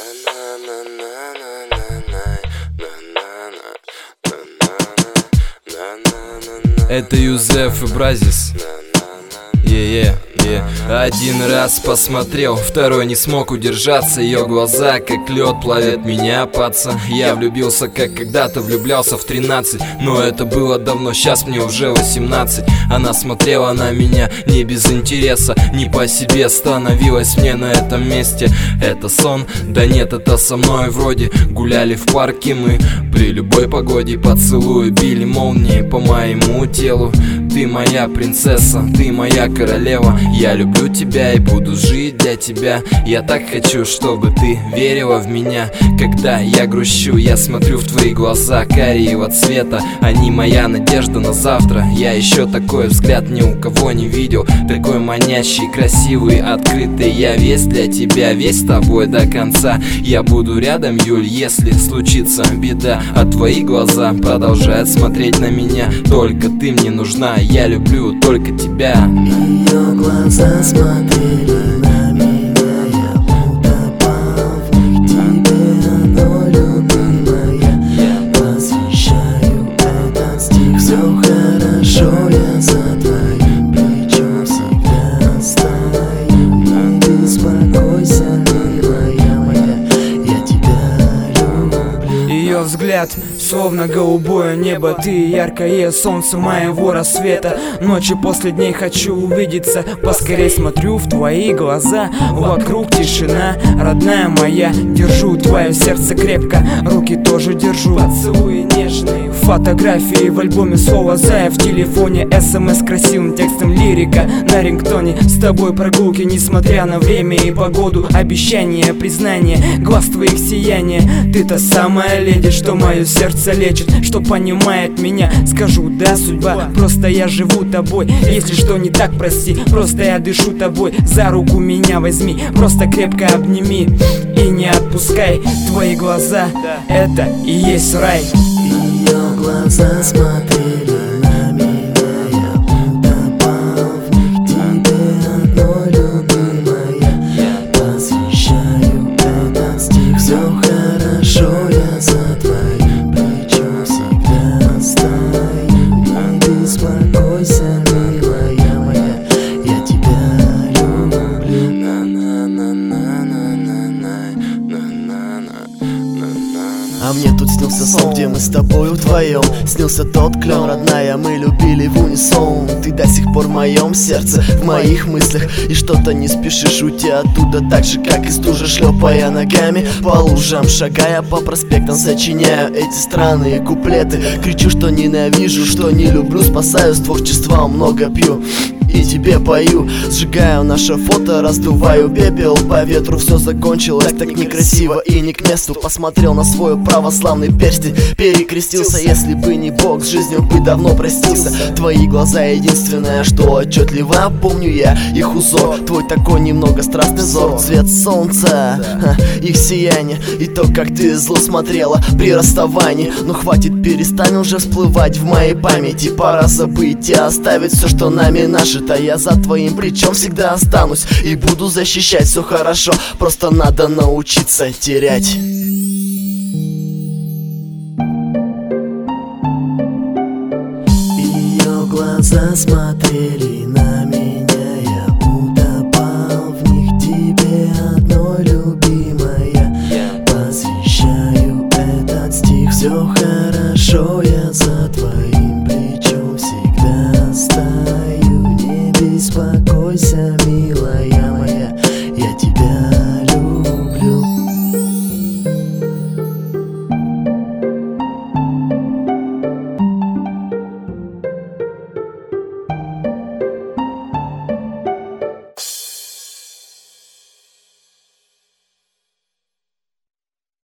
Это Юзеф и Бразис. Один раз посмотрел, второй не смог удержаться. Ее глаза, как лед, плавят меня, паца. Я влюбился, как когда-то влюблялся в 13. Но это было давно, сейчас мне уже 18. Она смотрела на меня не без интереса, не по себе становилось мне на этом месте. Это сон? Да нет, это со мной вроде. Гуляли в парке мы при любой погоде. Поцелуи били молнии по моему телу. Ты моя принцесса, ты моя королева. Я люблю тебя и буду жить для тебя. Я так хочу, чтобы ты верила в меня. Когда я грущу, я смотрю в твои глаза кариего цвета. Они моя надежда на завтра. Я еще такой взгляд ни у кого не видел. Такой манящий, красивый, открытый. Я весь для тебя, весь с тобой до конца. Я буду рядом, Юль, если случится беда. А твои глаза продолжают смотреть на меня. Только ты мне нужна, я люблю только тебя. Ее глаза смотрели на меня, я утопал в тебе, но любимая. Я посвящаю этот стих, все хорошо, я за твоим плечом всегда стою. И ты успокойся, милая моя, я тебя люблю. Ее взгляд словно голубое небо, ты яркое солнце моего рассвета. Ночью после дней хочу увидеться, поскорей смотрю в твои глаза. Вокруг тишина, родная моя, держу твое сердце крепко, руки тоже держу. Поцелуи нежные, фотографии в альбоме, слово зая в телефоне, СМС красивым текстом, лирика на рингтоне. С тобой прогулки, несмотря на время и погоду. Обещание, признание, глаз твоих сияние. Ты та самая леди, что мое сердце лечит, что понимает меня. Скажу, да, судьба, просто я живу тобой. Если что не так, прости, просто я дышу тобой. За руку меня возьми, просто крепко обними и не отпускай. Твои глаза, это и есть рай. Ее глаза смотрели на меня, я утопал в них, тебе одной, любимая. Я посвящаю этот стих, все хорошо, я за твоим плечом всегда стою. И ты успокойся, милая моя, я тебя люблю. А мне тут снился сон, где мы с тобой вдвоем. Снился тот клен, родная, мы любили в унисон. Ты до сих пор в моем сердце, в моих мыслях. И что-то не спешишь уйти оттуда, так же, как из стужи, шлепая ногами по лужам, шагая по проспектам, сочиняю эти странные куплеты. Кричу, что ненавижу, что не люблю, спасаю с творчеством, много пью и тебе пою. Сжигаю наше фото, раздуваю пепел по ветру. Все закончилось так некрасиво и не к месту. Посмотрел на свой православный перстень, перекрестился. Если бы не Бог, с жизнью бы давно простился. Твои глаза единственное, что отчетливо помню я их узор. Твой такой немного страстный взор, цвет солнца, их сияние и то, как ты зло смотрела при расставании. Но хватит, перестань уже всплывать в моей памяти. Пора забыть и оставить все, что нами нажито. Я за твоим плечом всегда останусь и буду защищать, все хорошо, просто надо научиться терять. Ее глаза смотрели